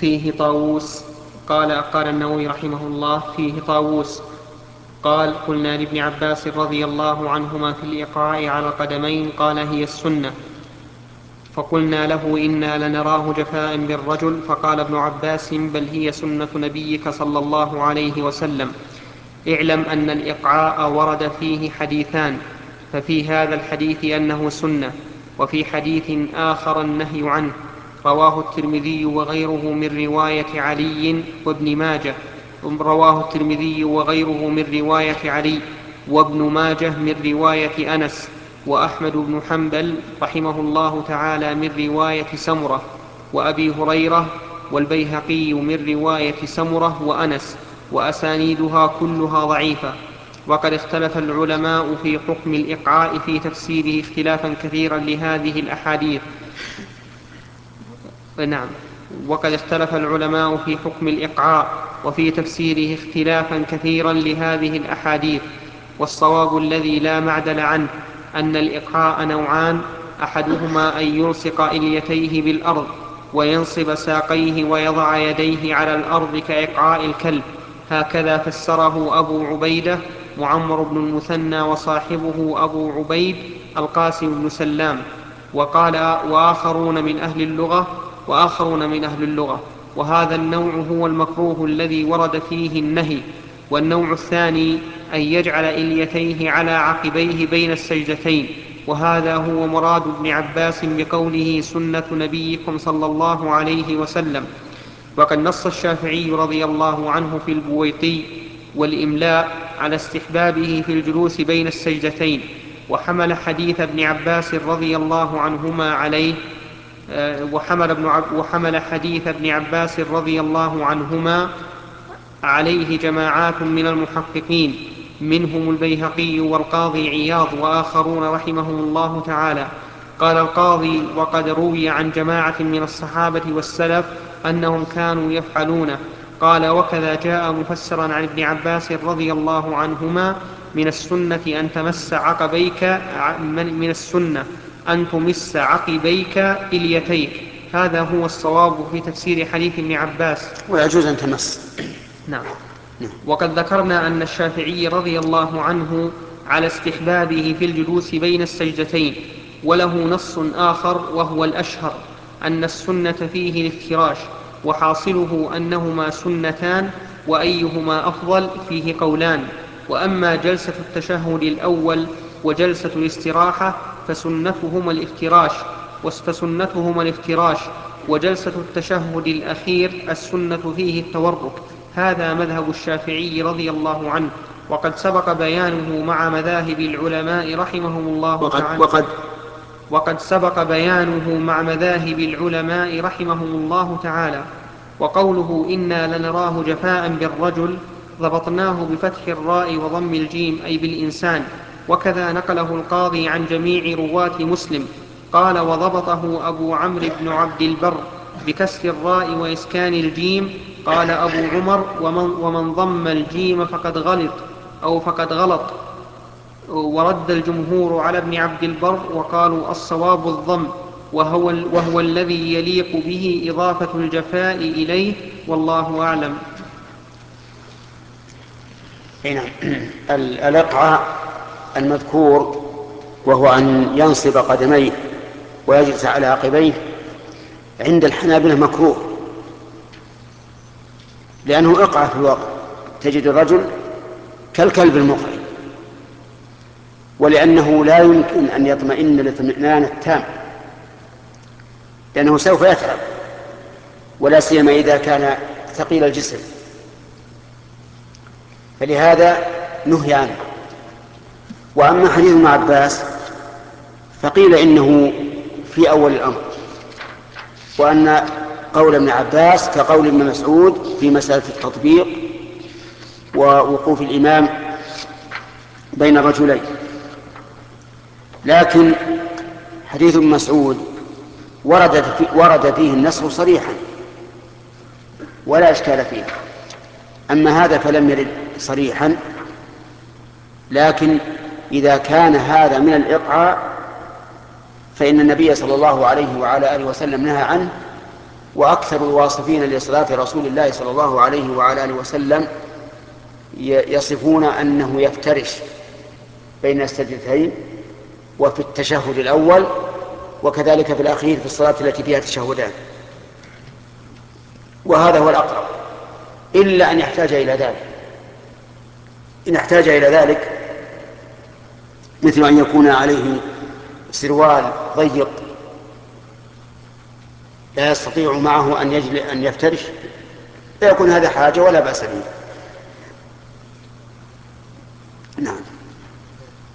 فيه طاووس. قال النووي رحمه الله: فيه طاووس قال: قلنا لابن عباس رضي الله عنهما في الإقعاء على القدمين، قال: هي السنة. فقلنا له: إنا لنراه جفاء بالرجل. فقال ابن عباس: بل هي سنة نبيك صلى الله عليه وسلم. اعلم أن الإقعاء ورد فيه حديثان، ففي هذا الحديث أنه سنة، وفي حديث آخر النهي عنه، رواه الترمذي وغيره من رواية علي وابن ماجه. رواه الترمذي وغيره من رواية علي وابن ماجه من رواية أنس، وأحمد بن حنبل رحمه الله تعالى من رواية سمرة وأبي هريرة، والبيهقي من رواية سمرة وأنس، وأسانيدها كلها ضعيفة. وقد اختلف العلماء في حكم الإقعاء في تفسيره اختلافا كثيرا لهذه الأحاديث. نعم. وقد اختلف العلماء في حكم الإقعاء وفي تفسيره اختلافا كثيرا لهذه الأحاديث، والصواب الذي لا معدل عنه أن الإقعاء نوعان: أحدهما أن يلصق إليتيه بالأرض وينصب ساقيه ويضع يديه على الأرض كإقعاء الكلب، هكذا فسره أبو عبيدة معمر بن المثنى وصاحبه أبو عبيد القاسم بن سلام، وقال وآخرون من أهل اللغة. وهذا النوع هو المكروه الذي ورد فيه النهي. والنوع الثاني أن يجعل إليتيه على عقبيه بين السجدتين، وهذا هو مراد ابن عباس بقوله: سنة نبيكم صلى الله عليه وسلم. وقد نص الشافعي رضي الله عنه في البويطي والإملاء على استحبابه في الجلوس بين السجدتين، وحمل حديث ابن عباس رضي الله عنهما عليه وحمل حديث ابن عباس رضي الله عنهما عليه جماعات من المحققين، منهم البيهقي والقاضي عياض وآخرون رحمهم الله تعالى. قال القاضي: وقد روي عن جماعة من الصحابة والسلف أنهم كانوا يفعلونه. قال: وكذا جاء مفسرا عن ابن عباس رضي الله عنهما: من السنة أن تمس عقبيك إليتيك. هذا هو الصواب في تفسير حديث ابن عباس. ويجوز أن تمس. نعم. وقد ذكرنا أن الشافعي رضي الله عنه على استحبابه في الجلوس بين السجدتين، وله نص آخر وهو الأشهر أن السنة فيه الافتراش، وحاصله أنهما سنتان، وأيهما أفضل فيه قولان. وأما جلسة التشهد الأول وجلسة الاستراحة فسنتهما الافتراش، وجلسة التشهد الأخير السنة فيه التورك. هذا مذهب الشافعي رضي الله عنه، وقد سبق بيانه مع مذاهب العلماء رحمهم الله تعالى. وقد سبق بيانه مع مذاهب العلماء رحمهم الله تعالى. وقوله: إنا لنراه جفاء بالرجل، ضبطناه بفتح الراء وضم الجيم أي بالإنسان. وكذا نقله القاضي عن جميع رواة مسلم. قال: وضبطه أبو عمرو بن عبد البر بكسر الراء وإسكان الجيم. قال أبو عمر: ومن ضم الجيم فقد غلط. ورد الجمهور على ابن عبد البر وقالوا: الصواب الضم، وهو الذي يليق به إضافة الجفاء إليه، والله أعلم. الإقعاء المذكور وهو أن ينصب قدميه ويجلس على عقبيه عند الحنابلة مكروه، لأنه إقعاء في الواقع، تجد الرجل كالكلب المقعد، ولأنه لا يمكن أن يطمئن الاطمئنان التام، لأنه سوف يتعب، ولا سيما إذا كان ثقيل الجسم، فلهذا نهي عنه. وأما حديث ابن عباس فقيل إنه في أول الأمر، وأن قول ابن عباس كقول ابن مسعود في مسألة التطبيق ووقوف الإمام بين الرجلين. لكن حديث ابن مسعود ورد فيه النسخ صريحا ولا إشكال فيه. أما هذا فلم يرد صريحا، لكن إذا كان هذا من الإقعاء فإن النبي صلى الله عليه وعلى آله وسلم نهى عنه وأكثر الواصفين لصلاة رسول الله صلى الله عليه وعلى آله وسلم يصفون أنه يفترش بين السجدتين وفي التشهد الأول وكذلك في الأخير في الصلاة التي فيها تشهدان، وهذا هو الأقرب، إلا أن يحتاج إلى ذلك. إن احتاج إلى ذلك مثل أن يكون عليه سروال ضيق لا يستطيع معه أن يفترش، فيكون هذا حاجة ولا بأس به.